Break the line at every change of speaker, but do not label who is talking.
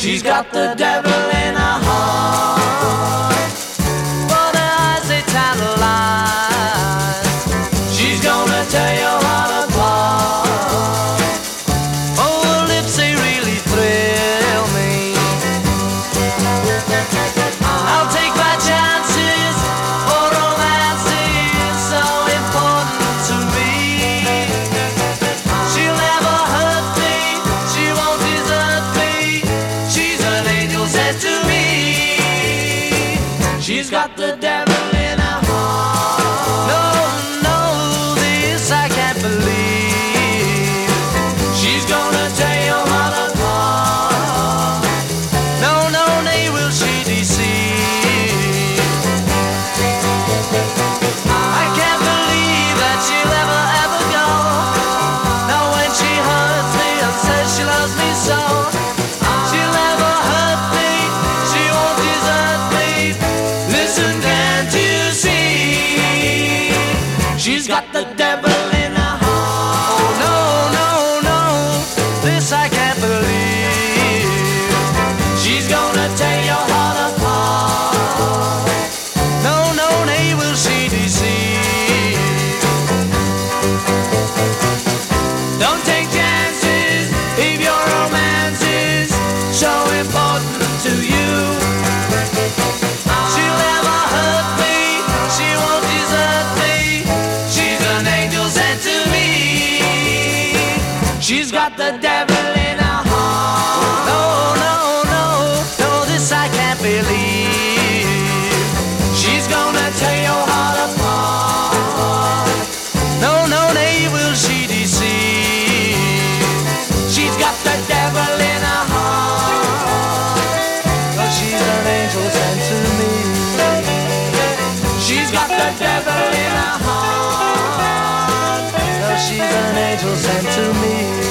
She's got the devil in her heart. For the eyes they tantalize. She's gonna tear your heart apart. Oh, her lips they really thrill me. I'll take my chances, for romance is so important to me. She'll never hurt me, she won't desert me. She's an angel sent to me. She's got the devil in her heart. No, no, this I can't believe. She's gonna tear your heart apart. No, no, nay, will she deceive. I can't believe that she'll ever, ever go. Now when she hurts me and says she loves me so, she'll never hurt me, she won't desert me. Listen, can't you see? She's got the devil in her heart. Oh no, no, no, this I can't believe. She's gonna tear your heart apart. No, no, nay, will she deceive. Don't take chances if your romance is so important to you. She'll never hurt me, she won't desert me. She's an angel sent to me. She's got the devil in her heart. No, no, no, no, this I can't believe. She's gonna tear your heart apart. No, no, nay, will she deceive. She's got the devil in her heart. 'Cause she's an angel sent to me. She's got the devil in her heart. 'Cause she's an angel sent to me.